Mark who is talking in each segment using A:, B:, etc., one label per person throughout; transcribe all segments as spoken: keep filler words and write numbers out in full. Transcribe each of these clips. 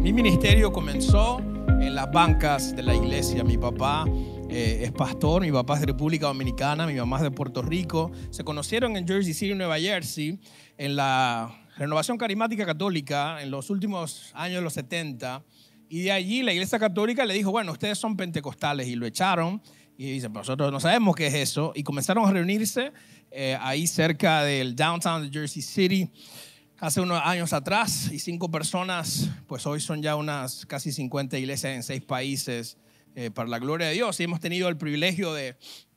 A: Mi ministerio comenzó en las bancas de la iglesia. Mi papá eh, es pastor, mi papá es de República Dominicana, mi mamá es de Puerto Rico. Se conocieron en Jersey City, Nueva Jersey, en la Renovación Carismática Católica en los últimos años de los setenta. Y de allí la iglesia católica le dijo, bueno, ustedes son pentecostales, y lo echaron. Y dicen, nosotros no sabemos qué es eso. Y comenzaron a reunirse eh, ahí cerca del downtown de Jersey City hace unos años atrás, y cinco personas, pues hoy son ya unas casi cincuenta iglesias en seis países eh, para la gloria de Dios. Y hemos tenido el privilegio de,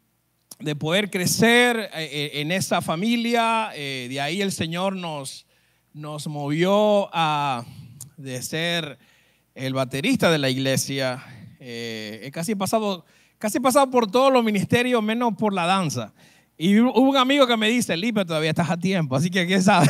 A: de poder crecer eh, en esa familia. Eh, de ahí el Señor nos, nos movió a de ser el baterista de la iglesia. Eh, he casi pasado, casi pasado por todos los ministerios, menos por la danza. Y hubo un amigo que me dice, Lipe, todavía estás a tiempo, así que quién sabe.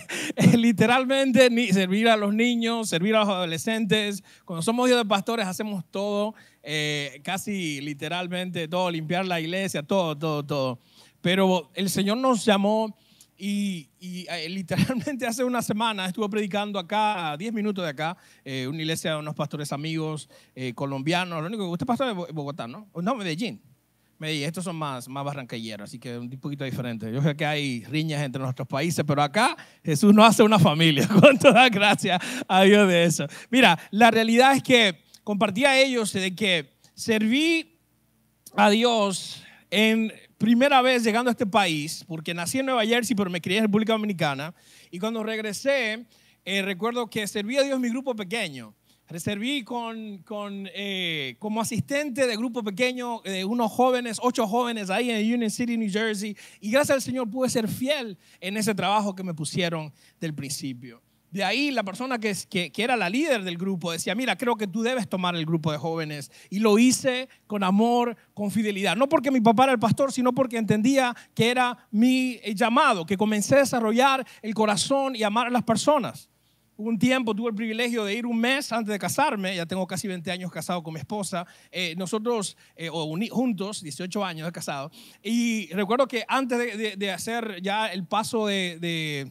A: Literalmente ni servir a los niños, servir a los adolescentes. Cuando somos hijos de pastores hacemos todo, eh, casi literalmente todo, limpiar la iglesia, todo, todo, todo. Pero el Señor nos llamó y, y eh, literalmente hace una semana estuve predicando acá, a diez minutos de acá, eh, una iglesia de unos pastores amigos eh, colombianos. Lo único que usted es pastor de Bogotá, ¿no? No, Medellín. Medellín, estos son más, más barranquilleros, así que un poquito diferente. Yo sé que hay riñas entre nuestros países, pero acá Jesús nos hace una familia. Cuánto da gracias a Dios de eso. Mira, la realidad es que compartí a ellos de que serví a Dios en primera vez llegando a este país, porque nací en Nueva Jersey, pero me crié en República Dominicana. Y cuando regresé, eh, recuerdo que serví a Dios en mi grupo pequeño. Serví con, con, eh, como asistente de grupo pequeño de eh, unos jóvenes, ocho jóvenes ahí en Union City, New Jersey. Y gracias al Señor pude ser fiel en ese trabajo que me pusieron del principio. De ahí la persona que, que, que era la líder del grupo decía, mira, creo que tú debes tomar el grupo de jóvenes. Y lo hice con amor, con fidelidad. No porque mi papá era el pastor, sino porque entendía que era mi llamado, que comencé a desarrollar el corazón y amar a las personas. Un tiempo tuve el privilegio de ir un mes antes de casarme, ya tengo casi veinte años casado con mi esposa, eh, nosotros eh, o uni, juntos, dieciocho años de casado, y recuerdo que antes de, de, de hacer ya el paso de, de,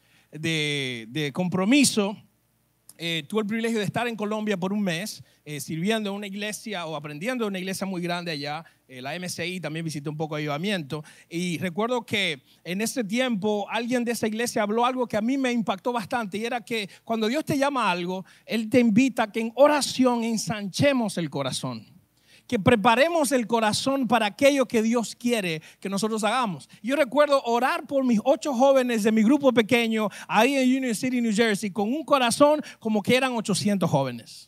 A: de, de compromiso, eh, tuve el privilegio de estar en Colombia por un mes, eh, sirviendo en una iglesia o aprendiendo en una iglesia muy grande allá, eh, la M C I, también visité un poco de avivamiento, y recuerdo que en ese tiempo alguien de esa iglesia habló algo que a mí me impactó bastante, y era que cuando Dios te llama a algo, Él te invita a que en oración ensanchemos el corazón, que preparemos el corazón para aquello que Dios quiere que nosotros hagamos. Yo recuerdo orar por mis ocho jóvenes de mi grupo pequeño ahí en Union City, New Jersey, con un corazón como que eran ochocientos jóvenes.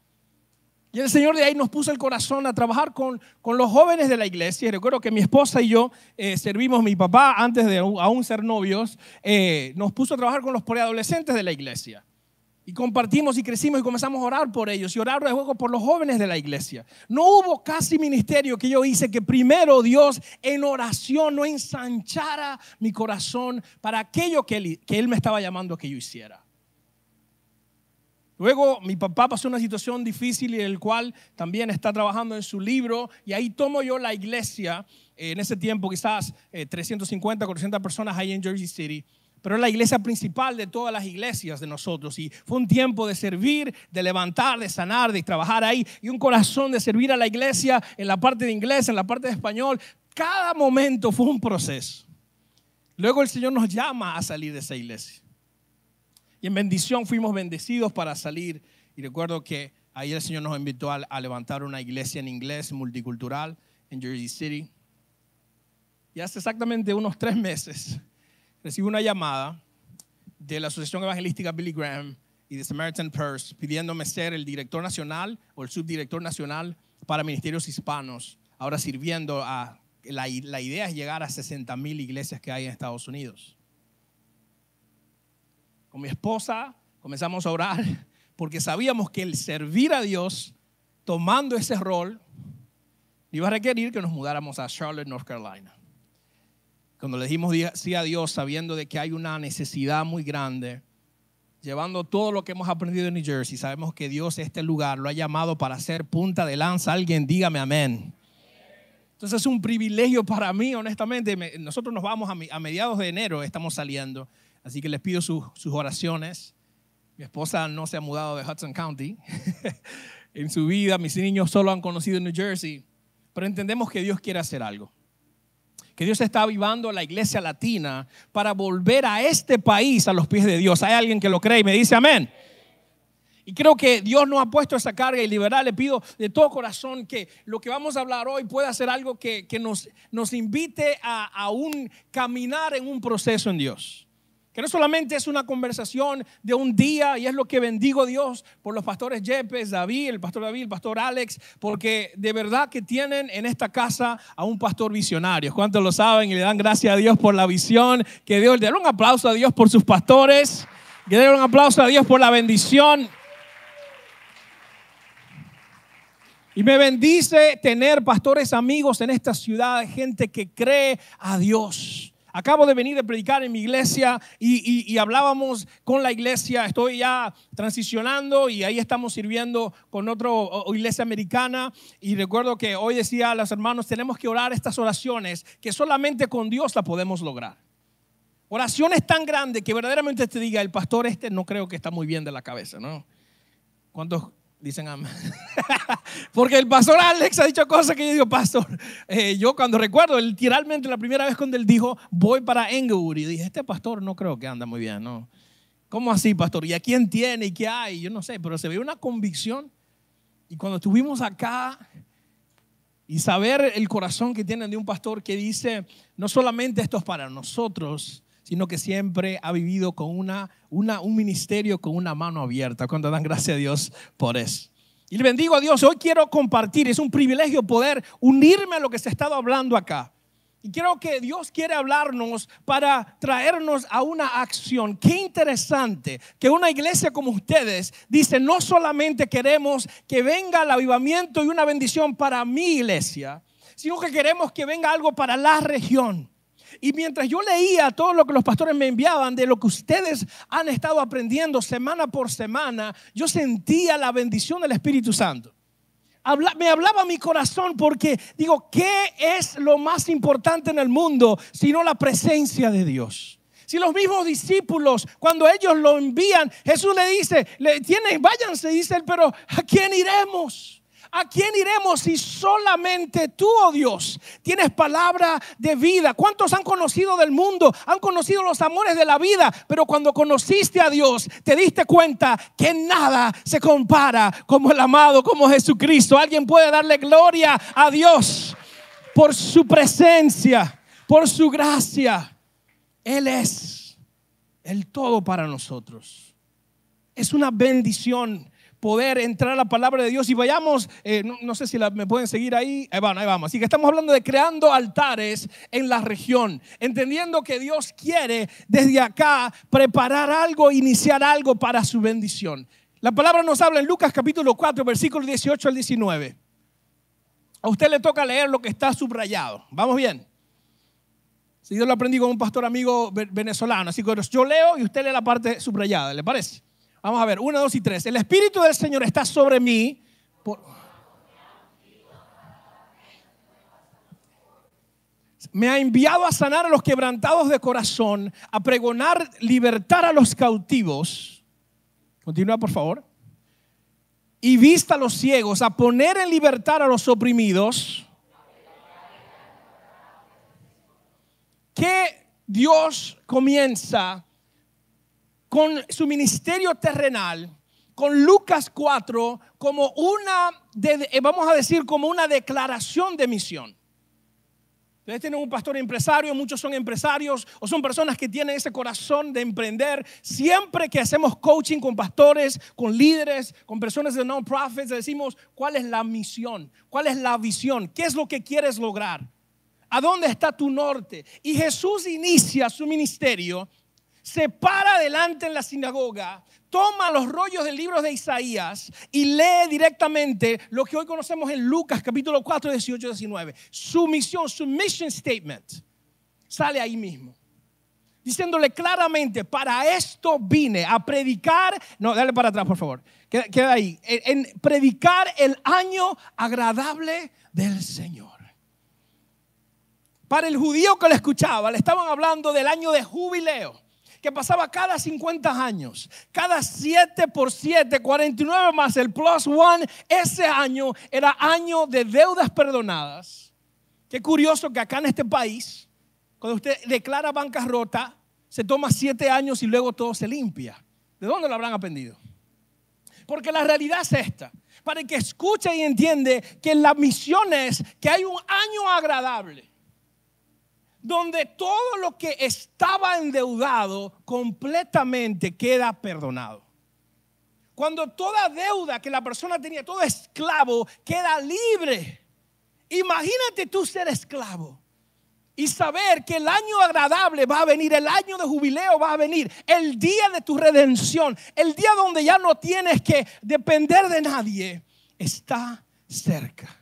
A: Y el Señor de ahí nos puso el corazón a trabajar con, con los jóvenes de la iglesia. Y recuerdo que mi esposa y yo eh, servimos, mi papá antes de aún ser novios, eh, nos puso a trabajar con los preadolescentes de la iglesia. Y compartimos y crecimos y comenzamos a orar por ellos y orar luego por los jóvenes de la iglesia. No hubo casi ministerio que yo hice que primero Dios en oración no ensanchara mi corazón para aquello que Él, que él me estaba llamando a que yo hiciera. Luego mi papá pasó una situación difícil y el cual también está trabajando en su libro, y ahí tomo yo la iglesia, eh, en ese tiempo quizás eh, trescientas cincuenta, cuatrocientas personas ahí en Jersey City. Pero es la iglesia principal de todas las iglesias de nosotros, y fue un tiempo de servir, de levantar, de sanar, de trabajar ahí, y un corazón de servir a la iglesia en la parte de inglés, en la parte de español. Cada momento fue un proceso. Luego el Señor nos llama a salir de esa iglesia, y en bendición fuimos bendecidos para salir. Y recuerdo que ahí el Señor nos invitó a, a levantar una iglesia en inglés multicultural en Jersey City. Y hace exactamente unos tres meses recibí una llamada de la Asociación Evangelística Billy Graham y de Samaritan Purse pidiéndome ser el director nacional o el subdirector nacional para ministerios hispanos, ahora sirviendo a, la, la idea es llegar a sesenta mil iglesias que hay en Estados Unidos. Con mi esposa comenzamos a orar porque sabíamos que el servir a Dios tomando ese rol iba a requerir que nos mudáramos a Charlotte, North Carolina. Cuando le dijimos sí a Dios, sabiendo de que hay una necesidad muy grande, llevando todo lo que hemos aprendido en New Jersey, sabemos que Dios este lugar lo ha llamado para ser punta de lanza. Alguien dígame amén. Entonces es un privilegio para mí, honestamente. Nosotros nos vamos a mediados de enero, estamos saliendo. Así que les pido sus, sus oraciones. Mi esposa no se ha mudado de Hudson County. En su vida, mis niños solo han conocido New Jersey. Pero entendemos que Dios quiere hacer algo. Que Dios está avivando la iglesia latina para volver a este país a los pies de Dios. ¿Hay alguien que lo cree y me dice amén? Y creo que Dios nos ha puesto esa carga y liberar. Le pido de todo corazón que lo que vamos a hablar hoy pueda ser algo que, que nos, nos invite a, a un caminar en un proceso en Dios. Que no solamente es una conversación de un día, y es lo que bendigo a Dios por los pastores Yepes, David, el pastor David, el pastor Alex, porque de verdad que tienen en esta casa a un pastor visionario. ¿Cuántos lo saben? Y le dan gracias a Dios por la visión. Que Dios, den un aplauso a Dios por sus pastores. Que den un aplauso a Dios por la bendición. Y me bendice tener pastores amigos en esta ciudad, gente que cree a Dios. Acabo de venir de predicar en mi iglesia y, y, y hablábamos con la iglesia. Estoy ya transicionando y ahí estamos sirviendo con otra iglesia americana. Y recuerdo que hoy decía a los hermanos, tenemos que orar estas oraciones que solamente con Dios la podemos lograr. Oraciones tan grandes que verdaderamente te diga, el pastor este no creo que está muy bien de la cabeza, ¿no? ¿Cuántos dicen amén? Porque el pastor Alex ha dicho cosas que yo digo, pastor, eh, yo cuando recuerdo literalmente la primera vez cuando él dijo voy para Englewood, y dije, este pastor no creo que anda muy bien, ¿no? ¿Cómo así, pastor? ¿Y a quién tiene y qué hay? Yo no sé, pero se ve una convicción. Y cuando estuvimos acá y saber el corazón que tienen de un pastor que dice, no solamente esto es para nosotros, sino que siempre ha vivido con una, una, un ministerio con una mano abierta. Cuando dan gracias a Dios por eso. Y le bendigo a Dios. Hoy quiero compartir, es un privilegio poder unirme a lo que se ha estado hablando acá. Y creo que Dios quiere hablarnos para traernos a una acción. Qué interesante que una iglesia como ustedes dice, no solamente queremos que venga el avivamiento y una bendición para mi iglesia, sino que queremos que venga algo para la región. Y mientras yo leía todo lo que los pastores me enviaban de lo que ustedes han estado aprendiendo semana por semana, yo sentía la bendición del Espíritu Santo. Habla, me hablaba mi corazón porque digo, ¿qué es lo más importante en el mundo sino la presencia de Dios? Si los mismos discípulos, cuando ellos lo envían, Jesús le dice, le, tienen, váyanse, dice él, pero ¿a quién iremos? ¿A quién iremos si solamente tú, oh Dios, tienes palabra de vida? ¿Cuántos han conocido del mundo? Han conocido los amores de la vida, pero cuando conociste a Dios, te diste cuenta que nada se compara como el amado, como Jesucristo. Alguien puede darle gloria a Dios por su presencia, por su gracia. Él es el todo para nosotros. Es una bendición poder entrar a la palabra de Dios. Y vayamos, eh, no, no sé si la, me pueden seguir ahí. Ahí vamos, ahí vamos. Así que estamos hablando de creando altares en la región, entendiendo que Dios quiere desde acá preparar algo, iniciar algo para su bendición. La palabra nos habla en Lucas capítulo cuatro, versículos dieciocho al diecinueve. A usted le toca leer lo que está subrayado. ¿Vamos bien? Si yo lo aprendí con un pastor amigo venezolano, así que yo leo y usted lee la parte subrayada, ¿le parece? Vamos a ver, uno, dos y tres. El Espíritu del Señor está sobre mí. Por... Me ha enviado a sanar a los quebrantados de corazón, a pregonar libertad a los cautivos. Continúa, por favor. Y vista a los ciegos, a poner en libertad a los oprimidos. Que Dios comienza con su ministerio terrenal, con Lucas cuatro, como una, de, vamos a decir, como una declaración de misión. Ustedes tienen un pastor empresario, muchos son empresarios o son personas que tienen ese corazón de emprender. Siempre que hacemos coaching con pastores, con líderes, con personas de non-profits, decimos, ¿cuál es la misión? ¿Cuál es la visión? ¿Qué es lo que quieres lograr? ¿A dónde está tu norte? Y Jesús inicia su ministerio. Se para adelante en la sinagoga, toma los rollos del libro de Isaías y lee directamente lo que hoy conocemos en Lucas capítulo cuatro, dieciocho y diecinueve. Su misión, su mission statement, sale ahí mismo. Diciéndole claramente, para esto vine a predicar, no, dale para atrás por favor, queda, queda ahí, en, en predicar el año agradable del Señor. Para el judío que lo escuchaba, le estaban hablando del año de jubileo. que pasaba cada cincuenta años, cada siete por siete, cuarenta y nueve más el plus one, ese año era año de deudas perdonadas. Qué curioso que acá en este país, cuando usted declara bancarrota, se toma siete años y luego todo se limpia. ¿De dónde lo habrán aprendido? Porque la realidad es esta, para que escuche y entiende que la misión es que hay un año agradable, donde todo lo que estaba endeudado completamente queda perdonado. Cuando toda deuda que la persona tenía, todo esclavo, queda libre. Imagínate tú ser esclavo y saber que el año agradable va a venir, el año de jubileo va a venir, el día de tu redención, el día donde ya no tienes que depender de nadie, está cerca.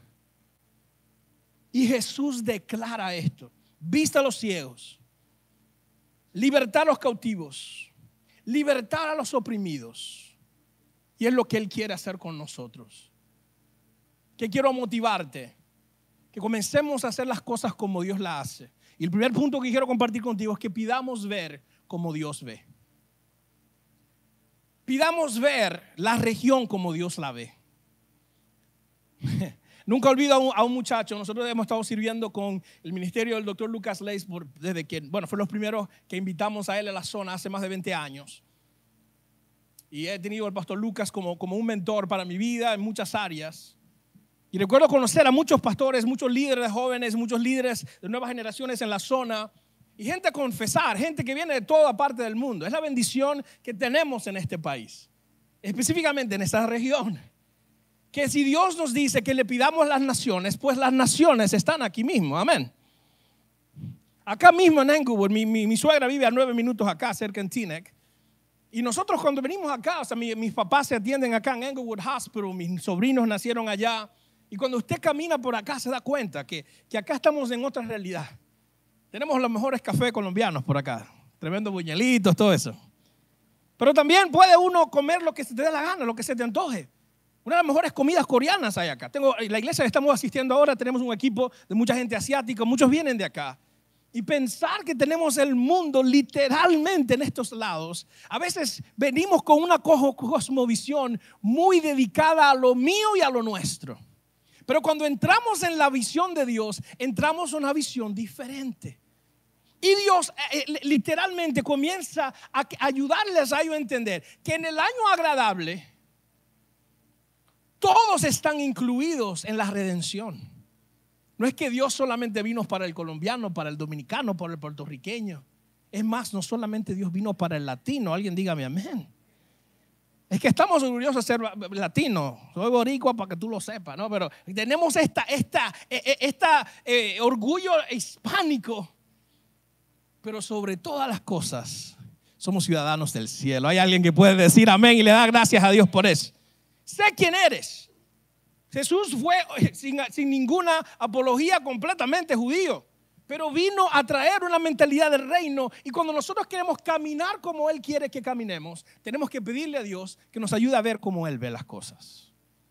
A: Y Jesús declara esto: vista a los ciegos, libertar a los cautivos, libertar a los oprimidos. Y es lo que Él quiere hacer con nosotros. Que quiero motivarte, que comencemos a hacer las cosas como Dios las hace. Y el primer punto que quiero compartir contigo es que pidamos ver como Dios ve. Pidamos ver la región como Dios la ve. Nunca olvido a un, a un muchacho. Nosotros hemos estado sirviendo con el ministerio del doctor Lucas Leis por, desde que, bueno, fue los primeros que invitamos a él a la zona hace más de veinte años. Y he tenido al pastor Lucas como, como un mentor para mi vida en muchas áreas. Y recuerdo conocer a muchos pastores, muchos líderes de jóvenes, muchos líderes de nuevas generaciones en la zona. Y gente a confesar, gente que viene de toda parte del mundo. Es la bendición que tenemos en este país, específicamente en esta región. Que si Dios nos dice que le pidamos a las naciones, pues las naciones están aquí mismo, amén. Acá mismo en Englewood, mi, mi, mi suegra vive a nueve minutos acá, cerca en Teaneck. Y nosotros cuando venimos acá, o sea, mi, mis papás se atienden acá en Englewood Hospital, mis sobrinos nacieron allá. Y cuando usted camina por acá se da cuenta que, que acá estamos en otra realidad. Tenemos los mejores cafés colombianos por acá, tremendos buñuelitos, todo eso. Pero también puede uno comer lo que se te dé la gana, lo que se te antoje. Una de las mejores comidas coreanas hay acá. Tengo, la iglesia que estamos asistiendo ahora, tenemos un equipo de mucha gente asiática, muchos vienen de acá. Y pensar que tenemos el mundo literalmente en estos lados, a veces venimos con una cosmovisión muy dedicada a lo mío y a lo nuestro. Pero cuando entramos en la visión de Dios, entramos en una visión diferente. Y Dios eh, literalmente comienza a ayudarles a ellos a entender que en el año agradable todos están incluidos en la redención. No es que Dios solamente vino para el colombiano, para el dominicano, para el puertorriqueño. Es más, no solamente Dios vino para el latino. Alguien dígame amén. Es que estamos orgullosos de ser latinos. Soy boricua para que tú lo sepas, ¿no? Pero tenemos esta, esta, esta eh, orgullo hispánico. Pero sobre todas las cosas, somos ciudadanos del cielo. Hay alguien que puede decir amén y le da gracias a Dios por eso. Sé quién eres. Jesús fue sin, sin ninguna apología completamente judío, pero vino a traer una mentalidad del reino. Y cuando nosotros queremos caminar como Él quiere que caminemos, tenemos que pedirle a Dios que nos ayude a ver cómo Él ve las cosas.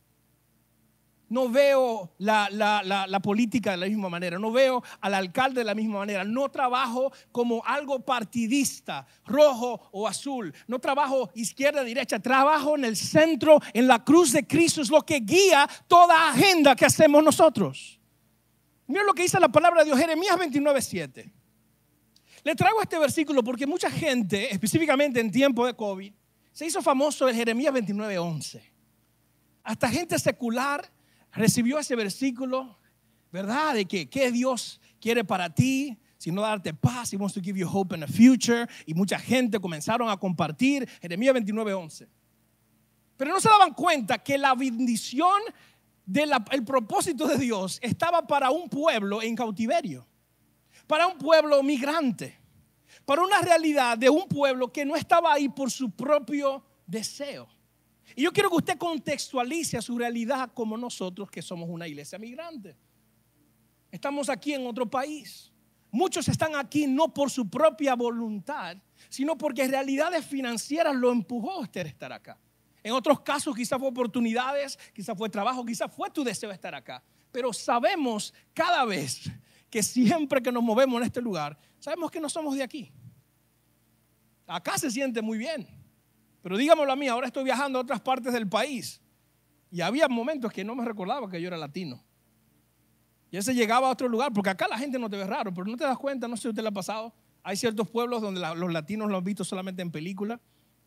A: No veo la, la, la, la política de la misma manera, no veo al alcalde de la misma manera, no trabajo como algo partidista, rojo o azul, no trabajo izquierda, derecha, trabajo en el centro, en la cruz de Cristo, es lo que guía toda agenda que hacemos nosotros. Mira lo que dice la palabra de Dios, Jeremías veintinueve siete. Le traigo este versículo porque mucha gente, específicamente en tiempo de COVID, se hizo famoso el Jeremías veintinueve once. Hasta gente secular recibió ese versículo, ¿verdad? De que, que Dios quiere para ti, sino darte paz. He wants to give you hope in the future. Y mucha gente comenzaron a compartir Jeremías veintinueve once. Pero no se daban cuenta que la bendición del propósito de Dios estaba para un pueblo en cautiverio, para un pueblo migrante, para una realidad de un pueblo que no estaba ahí por su propio deseo. Y yo quiero que usted contextualice a su realidad como nosotros que somos una iglesia migrante. Estamos aquí en otro país. Muchos están aquí no por su propia voluntad, sino porque realidades financieras lo empujó a usted a estar acá. En otros casos quizás fue oportunidades, quizás fue trabajo, quizás fue tu deseo de estar acá. Pero sabemos cada vez que siempre que nos movemos en este lugar, sabemos que no somos de aquí. Acá se siente muy bien. Pero dígamelo a mí, ahora estoy viajando a otras partes del país. Y había momentos que no me recordaba que yo era latino. Y ese llegaba a otro lugar, porque acá la gente no te ve raro, pero no te das cuenta, no sé si a usted le ha pasado. Hay ciertos pueblos donde la, los latinos lo han visto solamente en películas.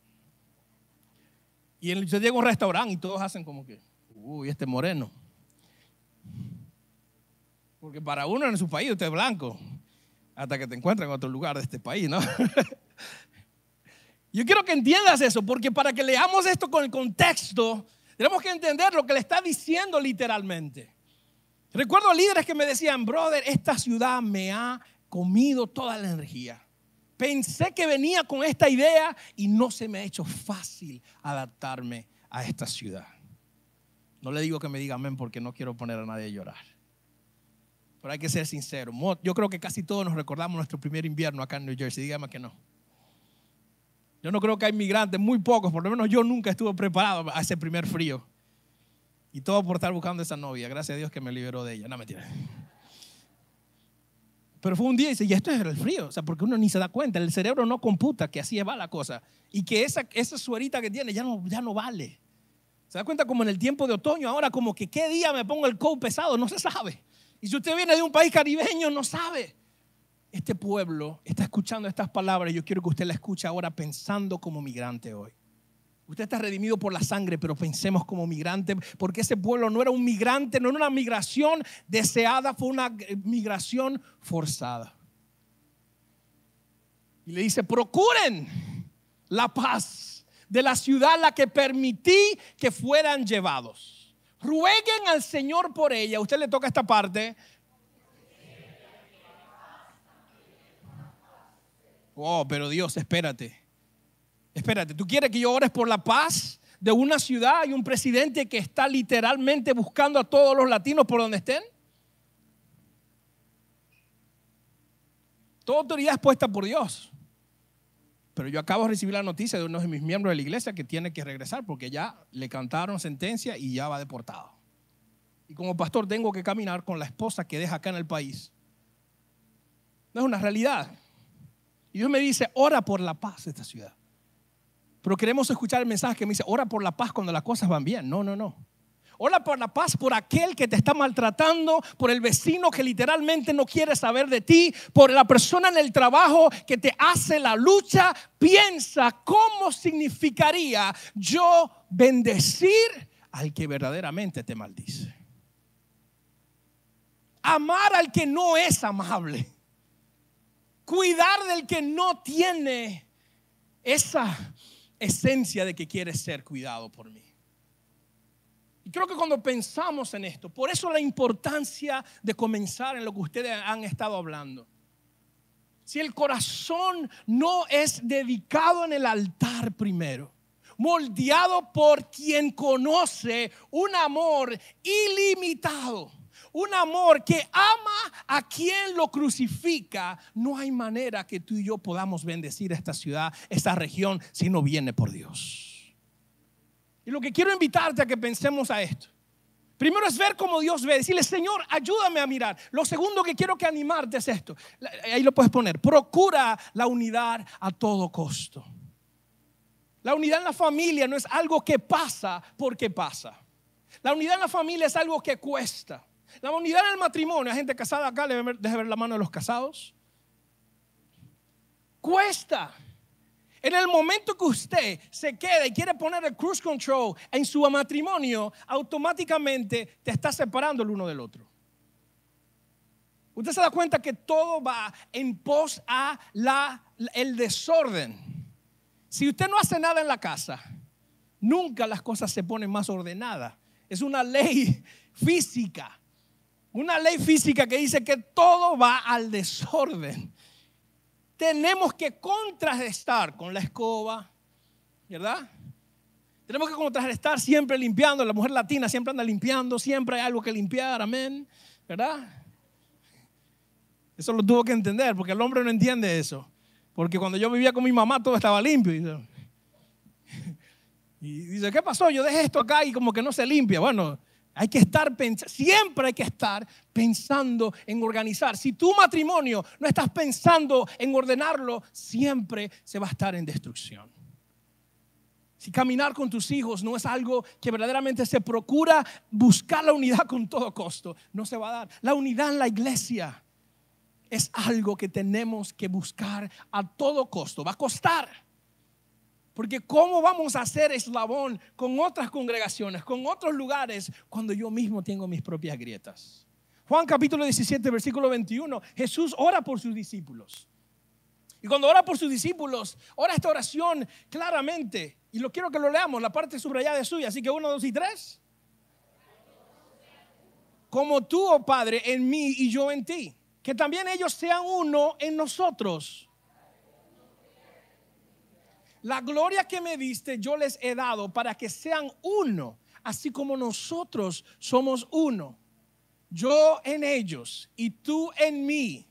A: Y usted llega a un restaurante y todos hacen como que, uy, este moreno. Porque para uno en su país usted es blanco, hasta que te encuentran en otro lugar de este país, ¿no? Yo quiero que entiendas eso, porque para que leamos esto con el contexto, tenemos que entender lo que le está diciendo literalmente. Recuerdo líderes que me decían, brother, esta ciudad me ha comido toda la energía. Pensé que venía con esta idea y no se me ha hecho fácil adaptarme a esta ciudad. No le digo que me diga amén porque no quiero poner a nadie a llorar. Pero hay que ser sincero. Yo creo que casi todos nos recordamos nuestro primer invierno acá en New Jersey. Dígame que no. Yo no creo que hay migrantes, muy pocos, por lo menos yo nunca estuve preparado a ese primer frío. Y todo por estar buscando esa novia. Gracias a Dios que me liberó de ella. No, mentira. Pero fue un día y dice, y esto es el frío. O sea, porque uno ni se da cuenta. El cerebro no computa que así va la cosa. Y que esa, esa suerita que tiene ya no, ya no vale. Se da cuenta como en el tiempo de otoño. Ahora como que qué día me pongo el coat pesado. No se sabe. Y si usted viene de un país caribeño, no sabe. Este pueblo está escuchando estas palabras. Y yo quiero que usted la escuche ahora pensando como migrante hoy. Usted está redimido por la sangre, pero pensemos como migrante, porque ese pueblo no era un migrante, no era una migración deseada, fue una migración forzada. Y le dice, procuren la paz de la ciudad a la que permití que fueran llevados. Rueguen al Señor por ella. A usted le toca esta parte. Oh, pero Dios, espérate. Espérate, ¿tú quieres que yo ores por la paz de una ciudad y un presidente que está literalmente buscando a todos los latinos por donde estén? Toda autoridad es puesta por Dios. Pero yo acabo de recibir la noticia de uno de mis miembros de la iglesia que tiene que regresar porque ya le cantaron sentencia y ya va deportado. Y como pastor tengo que caminar con la esposa que deja acá en el país. No es una realidad. Y Dios me dice, ora por la paz de esta ciudad. Pero queremos escuchar el mensaje que me dice, ora por la paz cuando las cosas van bien. No, no, no. Ora por la paz por aquel que te está maltratando, por el vecino que literalmente no quiere saber de ti, por la persona en el trabajo que te hace la lucha. Piensa cómo significaría yo bendecir al que verdaderamente te maldice. Amar al que no es amable. Cuidar del que no tiene esa esencia de que quiere ser cuidado por mí. Y creo que cuando pensamos en esto, por eso la importancia de comenzar en lo que ustedes han estado hablando. Si el corazón no es dedicado en el altar primero, moldeado por quien conoce un amor ilimitado, un amor que ama a quien lo crucifica, no hay manera que tú y yo podamos bendecir esta ciudad, esta región, si no viene por Dios. Y lo que quiero invitarte a que pensemos a esto. Primero es ver cómo Dios ve, decirle, Señor, ayúdame a mirar. Lo segundo que quiero que animarte es esto. Ahí lo puedes poner. Procura la unidad a todo costo. La unidad en la familia no es algo que pasa porque pasa. La unidad en la familia es algo que cuesta. La unidad en el matrimonio, hay gente casada acá, deje ver la mano de los casados. Cuesta. En el momento que usted se queda y quiere poner el cruise control en su matrimonio, automáticamente te está separando el uno del otro. Usted se da cuenta que todo va en pos a la, el desorden. Si usted no hace nada en la casa, nunca las cosas se ponen más ordenadas. Es una ley física. Una ley física que dice que todo va al desorden. Tenemos que contrarrestar con la escoba, ¿verdad? Tenemos que contrarrestar siempre limpiando. La mujer latina siempre anda limpiando, siempre hay algo que limpiar, amén, ¿verdad? Eso lo tuvo que entender porque el hombre no entiende eso. Porque cuando yo vivía con mi mamá todo estaba limpio. Y dice, y dice, ¿qué pasó? Yo dejé esto acá y como que no se limpia. Bueno, Hay que estar pensando, siempre hay que estar pensando en organizar. Si tu matrimonio no estás pensando en ordenarlo, siempre se va a estar en destrucción. Si caminar con tus hijos no es algo que verdaderamente se procura buscar la unidad con todo costo, no se va a dar. La unidad en la iglesia es algo que tenemos que buscar a todo costo. Va a costar. Porque ¿cómo vamos a hacer eslabón con otras congregaciones, con otros lugares, cuando yo mismo tengo mis propias grietas? Juan capítulo diecisiete, versículo veintiuno, Jesús ora por sus discípulos. Y cuando ora por sus discípulos, ora esta oración claramente. Y lo quiero que lo leamos, la parte subrayada es suya. Así que uno, dos y tres. Como tú, oh Padre, en mí y yo en ti, que también ellos sean uno en nosotros. La gloria que me diste yo les he dado para que sean uno, así como nosotros somos uno. Yo en ellos y tú en mí.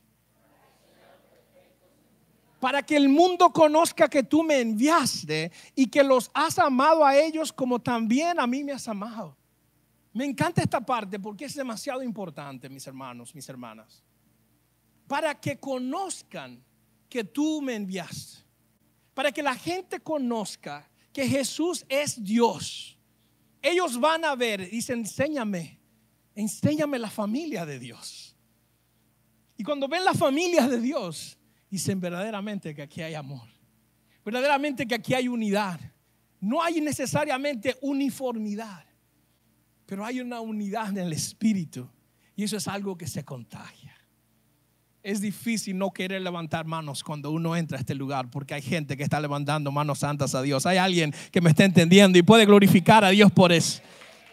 A: Para que el mundo conozca que tú me enviaste y que los has amado a ellos como también a mí me has amado. Me encanta esta parte porque es demasiado importante, mis hermanos, mis hermanas. Para que conozcan que tú me enviaste. Para que la gente conozca que Jesús es Dios. Ellos van a ver, dice, enséñame, enséñame la familia de Dios. Y cuando ven la familia de Dios, dicen verdaderamente que aquí hay amor. Verdaderamente que aquí hay unidad. No hay necesariamente uniformidad, pero hay una unidad en el espíritu. Y eso es algo que se contagia. Es difícil no querer levantar manos cuando uno entra a este lugar, porque hay gente que está levantando manos santas a Dios. Hay alguien que me está entendiendo y puede glorificar a Dios por eso.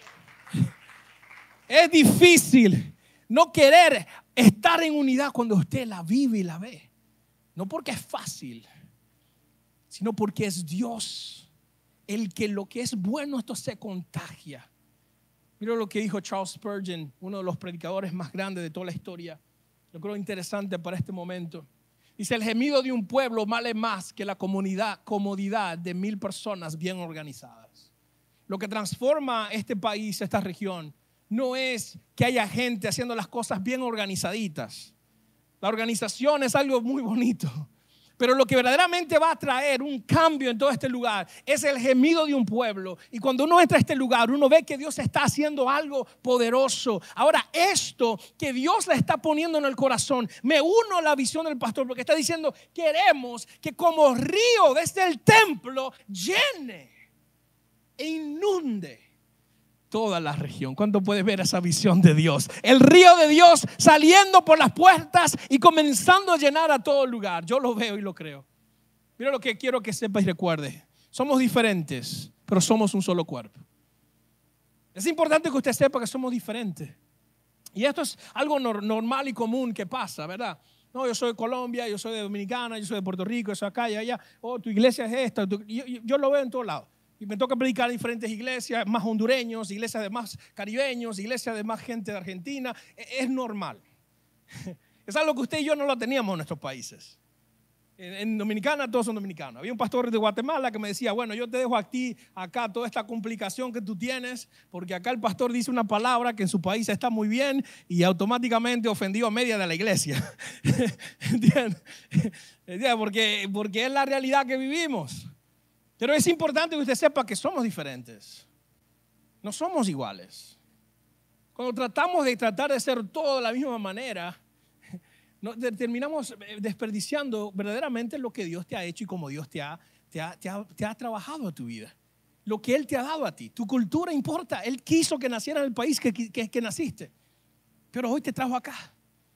A: Es difícil no querer estar en unidad cuando usted la vive y la ve. No porque es fácil, sino porque es Dios el que lo que es bueno, esto se contagia. Mira lo que dijo Charles Spurgeon, uno de los predicadores más grandes de toda la historia. Yo creo interesante para este momento. Dice, el gemido de un pueblo vale más que la comunidad, comodidad de mil personas bien organizadas. Lo que transforma este país, esta región, no es que haya gente haciendo las cosas bien organizaditas. La organización es algo muy bonito. Pero lo que verdaderamente va a traer un cambio en todo este lugar es el gemido de un pueblo. Y cuando uno entra a este lugar, uno ve que Dios está haciendo algo poderoso. Ahora, esto que Dios le está poniendo en el corazón, me uno a la visión del pastor, porque está diciendo, queremos que como río desde el templo llene e inunde toda la región. ¿Cuánto puedes ver esa visión de Dios? El río de Dios saliendo por las puertas y comenzando a llenar a todo lugar. Yo lo veo y lo creo. Mira lo que quiero que sepa y recuerde. Somos diferentes, pero somos un solo cuerpo. Es importante que usted sepa que somos diferentes. Y esto es algo no, normal y común que pasa, ¿verdad? No, yo soy de Colombia, yo soy de Dominicana, yo soy de Puerto Rico, yo soy acá y allá. Oh, tu iglesia es esta. Tu, yo, yo, yo lo veo en todos lados. Y me toca predicar en diferentes iglesias, más hondureños, iglesias de más caribeños, iglesias de más gente de Argentina. Es normal. Es algo que usted y yo no lo teníamos en nuestros países. En, en Dominicana todos son dominicanos. Había un pastor de Guatemala que me decía, bueno, yo te dejo a ti acá toda esta complicación que tú tienes, porque acá el pastor dice una palabra que en su país está muy bien y automáticamente ofendió a media de la iglesia. ¿Entiendes? ¿Entiendes? Porque, porque es la realidad que vivimos. Pero es importante que usted sepa que somos diferentes. No somos iguales. Cuando tratamos de tratar de ser todo de la misma manera, no, terminamos desperdiciando verdaderamente lo que Dios te ha hecho y como Dios te ha, te, ha, te, ha, te ha trabajado a tu vida. Lo que Él te ha dado a ti. Tu cultura importa. Él quiso que naciera en el país que, que, que naciste. Pero hoy te trajo acá.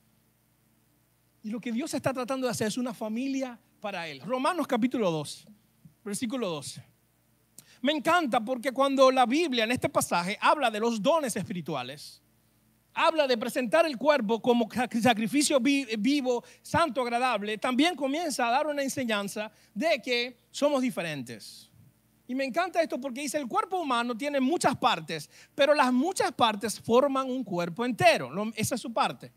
A: Y lo que Dios está tratando de hacer es una familia para Él. Romanos capítulo dos. Versículo doce. Me encanta porque cuando la Biblia en este pasaje habla de los dones espirituales, habla de presentar el cuerpo como sacrificio vivo, santo, agradable, también comienza a dar una enseñanza de que somos diferentes. Y me encanta esto porque dice, el cuerpo humano tiene muchas partes, pero las muchas partes forman un cuerpo entero. Esa es su parte.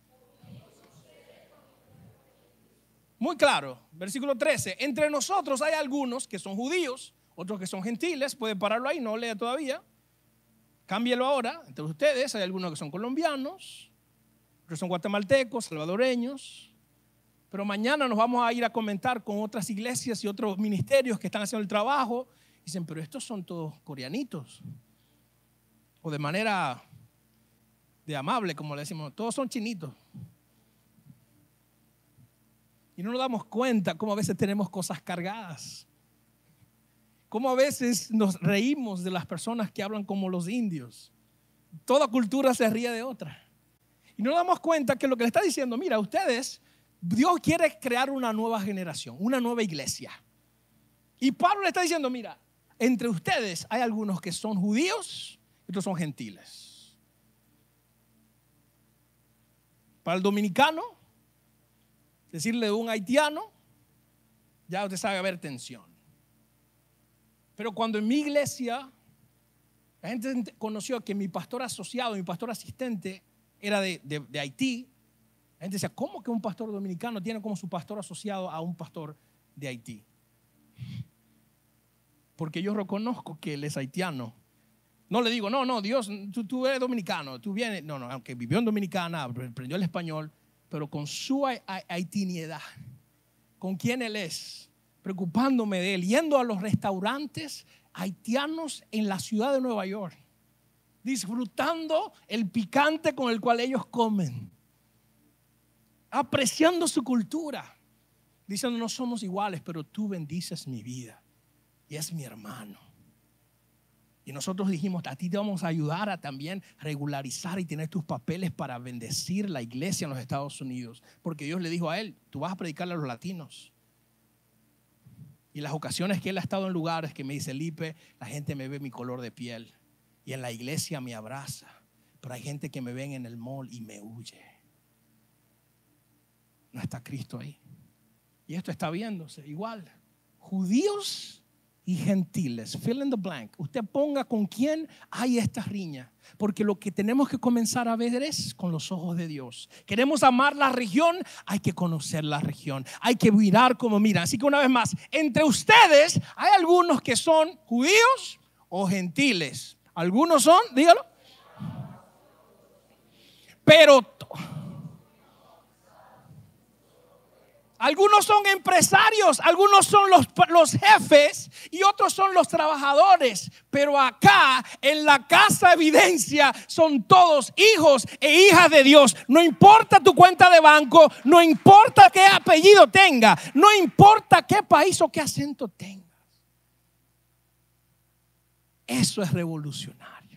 A: Muy claro, versículo trece. Entre nosotros hay algunos que son judíos, otros que son gentiles. Puede pararlo ahí, no lea todavía. Cámbielo ahora. Entre ustedes hay algunos que son colombianos, otros son guatemaltecos, salvadoreños. Pero mañana nos vamos a ir a comentar con otras iglesias y otros ministerios que están haciendo el trabajo. Dicen, pero estos son todos coreanitos. O de manera de amable, como le decimos, todos son chinitos. Y no nos damos cuenta cómo a veces tenemos cosas cargadas. Cómo a veces nos reímos de las personas que hablan como los indios. Toda cultura se ríe de otra. Y no nos damos cuenta que lo que le está diciendo, mira, ustedes, Dios quiere crear una nueva generación, una nueva iglesia. Y Pablo le está diciendo, mira, entre ustedes hay algunos que son judíos y otros son gentiles. Para el dominicano, decirle de un haitiano, ya usted sabe haber tensión. Pero cuando en mi iglesia la gente conoció que mi pastor asociado, mi pastor asistente era de, de, de Haití, la gente decía, ¿cómo que un pastor dominicano tiene como su pastor asociado a un pastor de Haití? Porque yo reconozco que él es haitiano. No le digo, no, no, Dios, tú, tú eres dominicano, tú vienes, no, no, aunque vivió en Dominicana, aprendió el español, pero con su haitiniedad, con quién él es, preocupándome de él, yendo a los restaurantes haitianos en la ciudad de Nueva York, disfrutando el picante con el cual ellos comen, apreciando su cultura, diciendo no somos iguales, pero tú bendices mi vida y es mi hermano. Y nosotros dijimos, a ti te vamos a ayudar a también regularizar y tener tus papeles para bendecir la iglesia en los Estados Unidos, porque Dios le dijo a él, tú vas a predicarle a los latinos. Y las ocasiones que él ha estado en lugares que me dice, Lipe, la gente me ve mi color de piel y en la iglesia me abraza, pero hay gente que me ven en el mall y me huye. No está Cristo ahí. Y esto está viéndose igual. Judíos y gentiles, fill in the blank. Usted ponga con quién hay esta riña, porque lo que tenemos que comenzar a ver es con los ojos de Dios. Queremos amar la región, hay que conocer la región, hay que mirar como miran. Así que una vez más, entre ustedes hay algunos que son judíos o gentiles. Algunos son, dígalo, pero algunos son empresarios, algunos son los, los jefes y otros son los trabajadores. Pero acá en la casa Evidencia son todos hijos e hijas de Dios. No importa tu cuenta de banco, no importa qué apellido tenga, no importa qué país o qué acento tengas. Eso es revolucionario.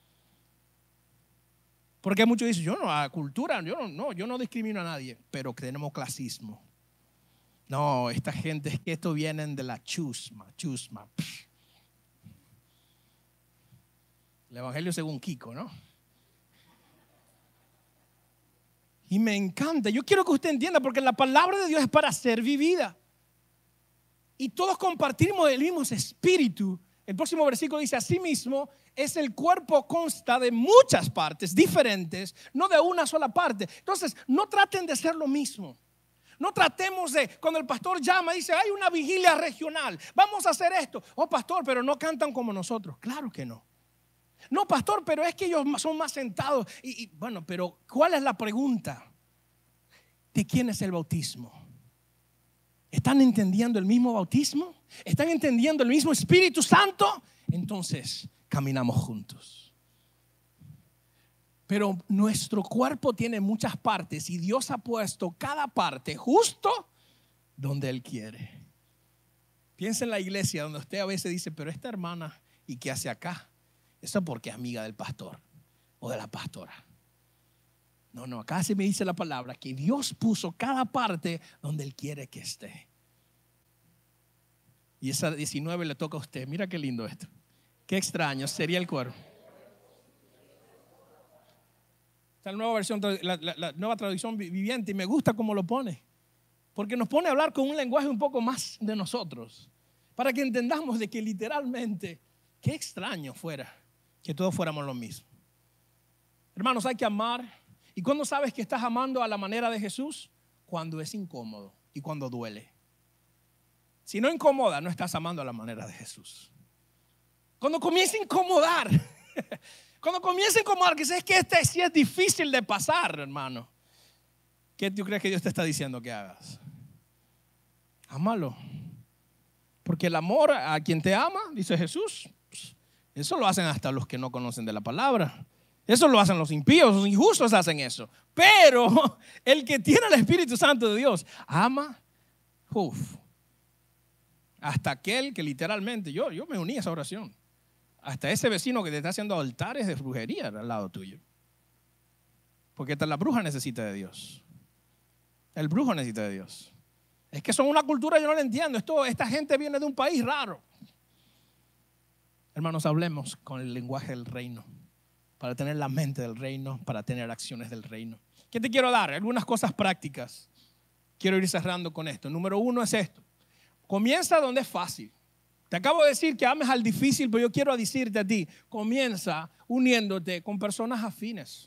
A: Porque muchos dicen, yo no, la cultura, yo no, no, yo no discrimino a nadie, pero tenemos clasismo. No, esta gente es que estos vienen de la chusma, chusma. El evangelio según Kiko, ¿no? Y me encanta. Yo quiero que usted entienda, porque la palabra de Dios es para ser vivida. Y todos compartimos el mismo espíritu. El próximo versículo dice, asimismo, es el cuerpo consta de muchas partes diferentes, no de una sola parte. Entonces, no traten de ser lo mismo. No tratemos de, cuando el pastor llama, dice, hay una vigilia regional, vamos a hacer esto. Oh, pastor, pero no cantan como nosotros. Claro que no. No, pastor, pero es que ellos son más sentados. Y, y bueno, pero ¿cuál es la pregunta? ¿De quién es el bautismo? ¿Están entendiendo el mismo bautismo? ¿Están entendiendo el mismo Espíritu Santo? Entonces, caminamos juntos. Pero nuestro cuerpo tiene muchas partes y Dios ha puesto cada parte justo donde Él quiere. Piensa en la iglesia donde usted a veces dice, pero esta hermana, ¿y qué hace acá? Eso es porque es amiga del pastor o de la pastora. No, no, acá se me dice la palabra que Dios puso cada parte donde Él quiere que esté. Y esa diecinueve le toca a usted. Mira qué lindo esto. Qué extraño sería el cuerpo. Esta nueva versión, la, la, la nueva traducción viviente, y me gusta cómo lo pone, porque nos pone a hablar con un lenguaje un poco más de nosotros, para que entendamos de que literalmente, qué extraño fuera que todos fuéramos lo mismo. Hermanos, hay que amar. ¿Y cuándo sabes que estás amando a la manera de Jesús? Cuando es incómodo y cuando duele. Si no incomoda, no estás amando a la manera de Jesús. Cuando comienza a incomodar, Cuando comiencen como que es que este sí es difícil de pasar, hermano. ¿Qué tú crees que Dios te está diciendo que hagas? Ámalo. Porque el amor a quien te ama, dice Jesús, eso lo hacen hasta los que no conocen de la palabra. Eso lo hacen los impíos, los injustos hacen eso. Pero el que tiene el Espíritu Santo de Dios ama, uf, hasta aquel que literalmente, yo, yo me uní a esa oración, hasta ese vecino que te está haciendo altares de brujería al lado tuyo. Porque hasta la bruja necesita de Dios. El brujo necesita de Dios. Es que son una cultura, yo no la entiendo. Esto, esta gente viene de un país raro. Hermanos, hablemos con el lenguaje del reino, para tener la mente del reino, para tener acciones del reino. ¿Qué te quiero dar? Algunas cosas prácticas. Quiero ir cerrando con esto. Número uno es esto. Comienza donde es fácil. Te acabo de decir que ames al difícil, pero yo quiero decirte a ti, comienza uniéndote con personas afines.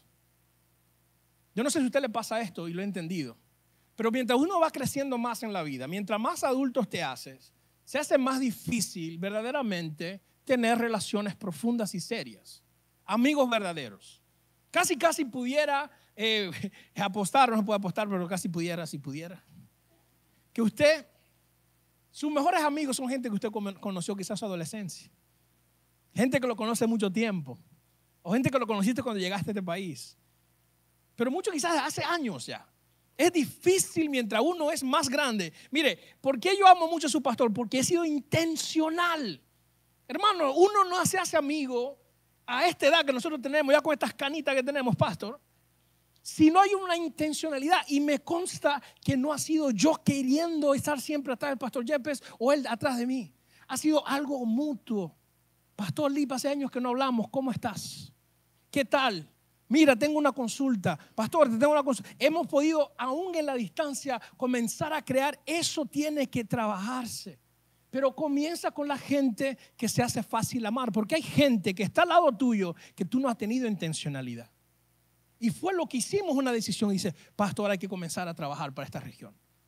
A: Yo no sé si a usted le pasa esto y lo he entendido, pero mientras uno va creciendo más en la vida, mientras más adultos te haces, se hace más difícil verdaderamente tener relaciones profundas y serias. Amigos verdaderos. Casi, casi pudiera eh, apostar, no se puede apostar, pero casi pudiera, si pudiera. Que usted, sus mejores amigos son gente que usted conoció quizás en su adolescencia. Gente que lo conoce mucho tiempo. O gente que lo conociste cuando llegaste a este país. Pero mucho quizás hace años ya. Es difícil mientras uno es más grande. Mire, ¿por qué yo amo mucho a su pastor? Porque he sido intencional. Hermano, uno no se hace amigo a esta edad que nosotros tenemos, ya con estas canitas que tenemos, pastor, si no hay una intencionalidad. Y me consta que no ha sido yo queriendo estar siempre atrás del pastor Yepes o él atrás de mí. Ha sido algo mutuo. Pastor Lip, hace años que no hablamos. ¿Cómo estás? ¿Qué tal? Mira, tengo una consulta. Pastor, te tengo una consulta. Hemos podido, aún en la distancia, comenzar a crear. Eso tiene que trabajarse. Pero comienza con la gente que se hace fácil amar. Porque hay gente que está al lado tuyo que tú no has tenido intencionalidad. Y fue lo que hicimos una decisión. Y dice, pastor, hay que comenzar a trabajar para esta región.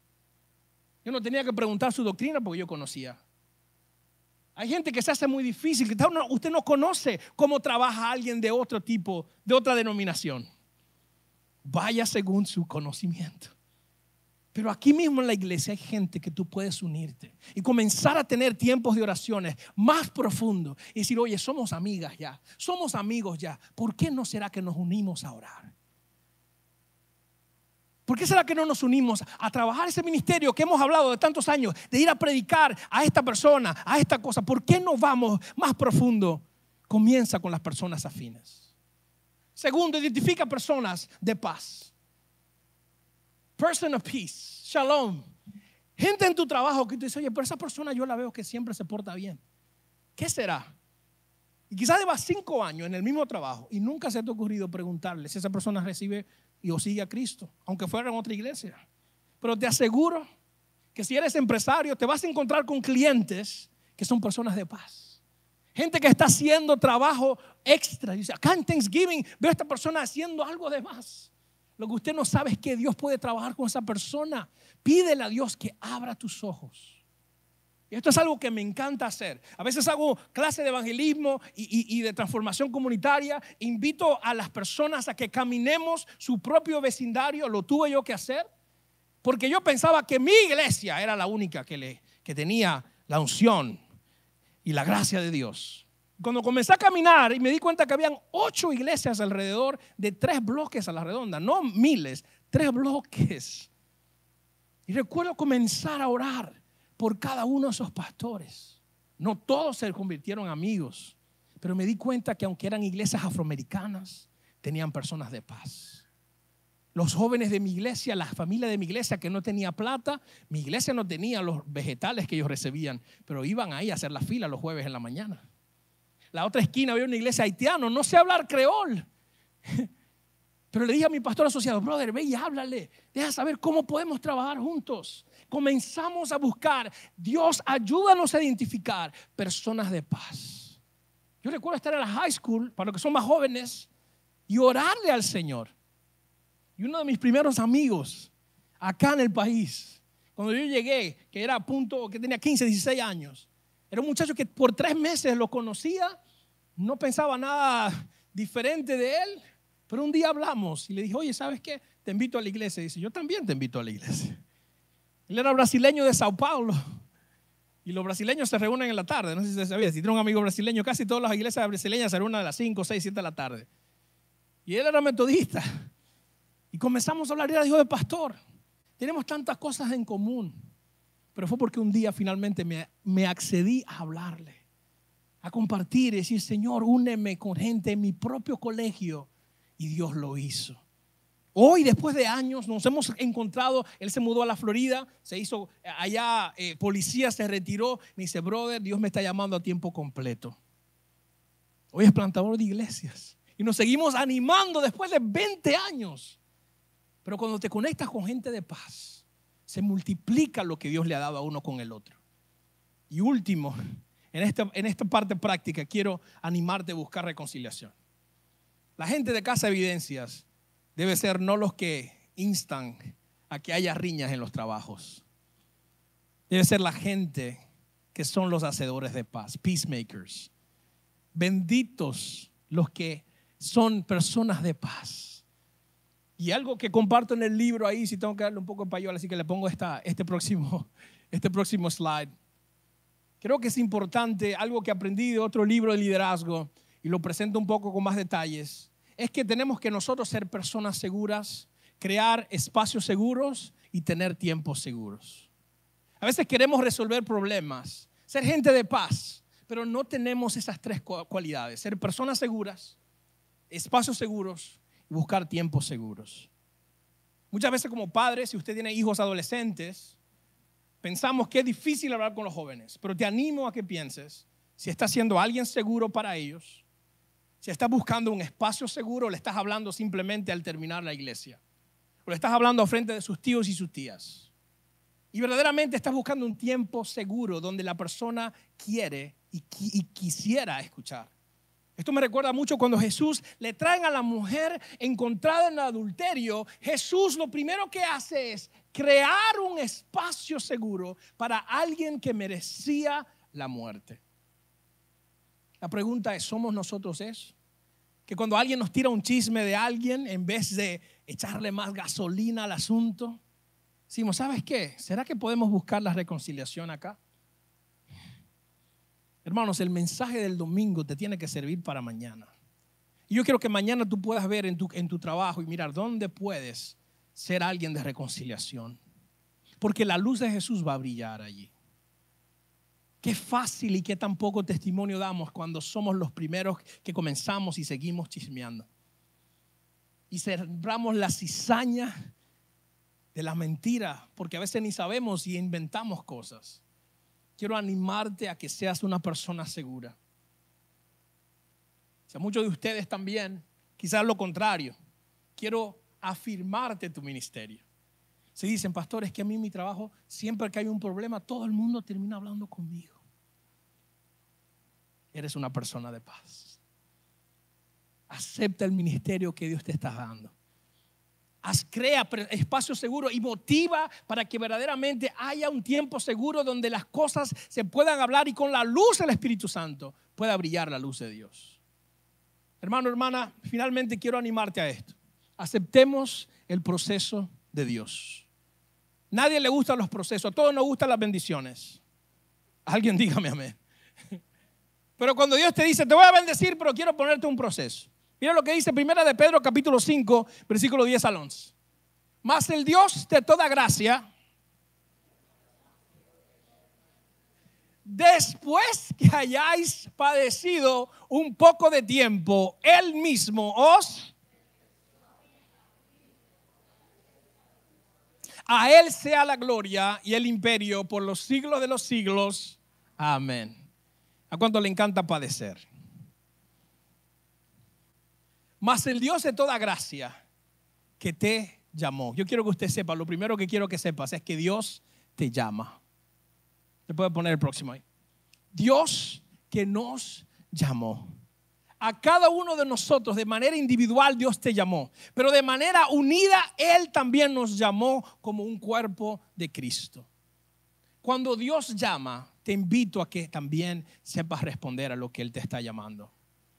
A: Yo no tenía que preguntar su doctrina porque yo conocía. Hay gente que se hace muy difícil. Que usted no conoce cómo trabaja alguien de otro tipo, de otra denominación. Vaya según su conocimiento. Pero aquí mismo en la iglesia hay gente que tú puedes unirte y comenzar a tener tiempos de oraciones más profundos y decir, oye, somos amigas ya, somos amigos ya. ¿Por qué no será que nos unimos a orar? ¿Por qué será que no nos unimos a trabajar ese ministerio que hemos hablado de tantos años, de ir a predicar a esta persona, a esta cosa? ¿Por qué no vamos más profundo? Comienza con las personas afines. Segundo, identifica personas de paz. Person of peace, shalom. Gente en tu trabajo que tú dices, oye, pero esa persona yo la veo que siempre se porta bien. ¿Qué será? Y quizás llevas cinco años en el mismo trabajo y nunca se te ha ocurrido preguntarle si esa persona recibe y o sigue a Cristo, aunque fuera en otra iglesia. Pero te aseguro que si eres empresario te vas a encontrar con clientes que son personas de paz. Gente que está haciendo trabajo extra. Dice, acá en Thanksgiving veo a esta persona haciendo algo de más. Lo que usted no sabe es que Dios puede trabajar con esa persona. Pídele a Dios que abra tus ojos. Y esto es algo que me encanta hacer. A veces hago clase de evangelismo y, y, y de transformación comunitaria. Invito a las personas a que caminemos su propio vecindario. Lo tuve yo que hacer porque yo pensaba que mi iglesia era la única que, le, que tenía la unción y la gracia de Dios. Cuando comencé a caminar y me di cuenta que habían ocho iglesias alrededor de tres bloques a la redonda, no miles, tres bloques. Y recuerdo comenzar a orar por cada uno de esos pastores. No todos se convirtieron en amigos, pero me di cuenta que aunque eran iglesias afroamericanas, tenían personas de paz. Los jóvenes de mi iglesia, la familia de mi iglesia que no tenía plata, mi iglesia no tenía los vegetales que ellos recibían, pero iban ahí a hacer la fila los jueves en la mañana. La otra esquina había una iglesia haitiana, no sé hablar creol. Pero le dije a mi pastor asociado, brother, ve y háblale, deja saber cómo podemos trabajar juntos. Comenzamos a buscar, Dios, ayúdanos a identificar personas de paz. Yo recuerdo estar en la high school, para los que son más jóvenes, y orarle al Señor. Y uno de mis primeros amigos acá en el país, cuando yo llegué, que era a punto, que tenía quince, dieciséis años, era un muchacho que por tres meses lo conocía no pensaba nada diferente de él, pero un día hablamos y le dije, oye, ¿sabes qué? Te invito a la iglesia. Y dice, yo también te invito a la iglesia. Él era brasileño de Sao Paulo y los brasileños se reúnen en la tarde. No sé si se sabía, si tiene un amigo brasileño, casi todas las iglesias brasileñas se reúnen a las cinco, seis, siete de la tarde. Y él era metodista. Y comenzamos a hablar, era hijo de pastor. Tenemos tantas cosas en común. Pero fue porque un día finalmente me, me accedí a hablarle, a compartir y decir, Señor, úneme con gente en mi propio colegio. Y Dios lo hizo. Hoy, después de años, nos hemos encontrado. Él se mudó a la Florida, se hizo allá, eh, policía, se retiró. Me dice, brother, Dios me está llamando a tiempo completo. Hoy es plantador de iglesias. Y nos seguimos animando después de veinte años. Pero cuando te conectas con gente de paz, se multiplica lo que Dios le ha dado a uno con el otro. Y último, en esta, en esta parte práctica, quiero animarte a buscar reconciliación. La gente de Casa Evidencias debe ser no los que instan a que haya riñas en los trabajos. Debe ser la gente que son los hacedores de paz, peacemakers. Benditos los que son personas de paz. Y algo que comparto en el libro ahí, si tengo que darle un poco de payola, así que le pongo esta, este, próximo, este próximo slide. Creo que es importante, algo que aprendí de otro libro de liderazgo, y lo presento un poco con más detalles, es que tenemos que nosotros ser personas seguras, crear espacios seguros y tener tiempos seguros. A veces queremos resolver problemas, ser gente de paz, pero no tenemos esas tres cualidades: ser personas seguras, espacios seguros y buscar tiempos seguros. Muchas veces como padres, si usted tiene hijos adolescentes, pensamos que es difícil hablar con los jóvenes, pero te animo a que pienses si estás siendo alguien seguro para ellos, si estás buscando un espacio seguro o le estás hablando simplemente al terminar la iglesia, o le estás hablando a frente de sus tíos y sus tías. Y verdaderamente estás buscando un tiempo seguro donde la persona quiere y, y quisiera escuchar. Esto me recuerda mucho cuando Jesús le traen a la mujer encontrada en adulterio. Jesús lo primero que hace es crear un espacio seguro para alguien que merecía la muerte. La pregunta es, ¿somos nosotros eso? Que cuando alguien nos tira un chisme de alguien, en vez de echarle más gasolina al asunto, decimos, ¿sabes qué? ¿Será que podemos buscar la reconciliación acá? Hermanos, el mensaje del domingo te tiene que servir para mañana. Y yo quiero que mañana tú puedas ver en tu, en tu trabajo y mirar dónde puedes ser alguien de reconciliación. Porque la luz de Jesús va a brillar allí. Qué fácil y qué tan poco testimonio damos cuando somos los primeros que comenzamos y seguimos chismeando. Y sembramos la cizaña de la mentira, porque a veces ni sabemos y inventamos cosas. Quiero animarte a que seas una persona segura. O sea, muchos de ustedes también, quizás lo contrario. Quiero afirmarte tu ministerio. Se dicen, pastores, que a mí mi trabajo, siempre que hay un problema, todo el mundo termina hablando conmigo. Eres una persona de paz. Acepta el ministerio que Dios te está dando. Haz, crea espacio seguro y motiva para que verdaderamente haya un tiempo seguro donde las cosas se puedan hablar y con la luz del Espíritu Santo pueda brillar la luz de Dios. Hermano, hermana, finalmente quiero animarte a esto. Aceptemos el proceso de Dios. Nadie le gustan los procesos, a todos nos gustan las bendiciones. Alguien dígame amén. Pero cuando Dios te dice, te voy a bendecir, pero quiero ponerte un proceso. Mira lo que dice Primera de Pedro capítulo cinco, versículo diez al once. Mas el Dios de toda gracia, después que hayáis padecido un poco de tiempo, Él mismo os... A Él sea la gloria y el imperio por los siglos de los siglos. Amén. ¿A cuánto le encanta padecer? Mas el Dios de toda gracia que te llamó. Yo quiero que usted sepa, lo primero que quiero que sepas es que Dios te llama. ¿Se puede poner el próximo ahí? Dios que nos llamó. A cada uno de nosotros de manera individual Dios te llamó, pero de manera unida Él también nos llamó como un cuerpo de Cristo. Cuando Dios llama, te invito a que también sepas responder a lo que Él te está llamando.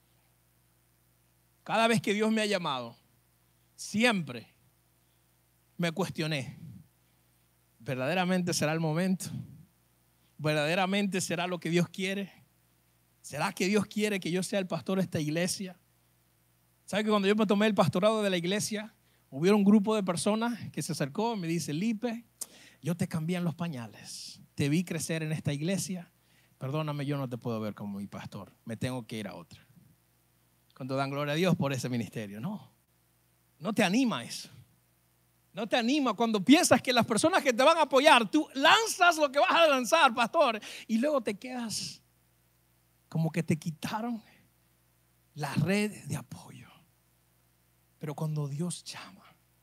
A: Cada vez que Dios me ha llamado, siempre me cuestioné. ¿Verdaderamente será el momento? ¿Verdaderamente será lo que Dios quiere? ¿Será que Dios quiere que yo sea el pastor de esta iglesia? ¿Sabe que cuando yo me tomé el pastorado de la iglesia, hubo un grupo de personas que se acercó y me dice, Lipe, yo te cambié en los pañales. Te vi crecer en esta iglesia. Perdóname, yo no te puedo ver como mi pastor. Me tengo que ir a otra. Cuando dan gloria a Dios por ese ministerio. No, no te anima eso. No te anima cuando piensas que las personas que te van a apoyar, tú lanzas lo que vas a lanzar, pastor, y luego te quedas como que te quitaron la red de apoyo. Pero cuando Dios llama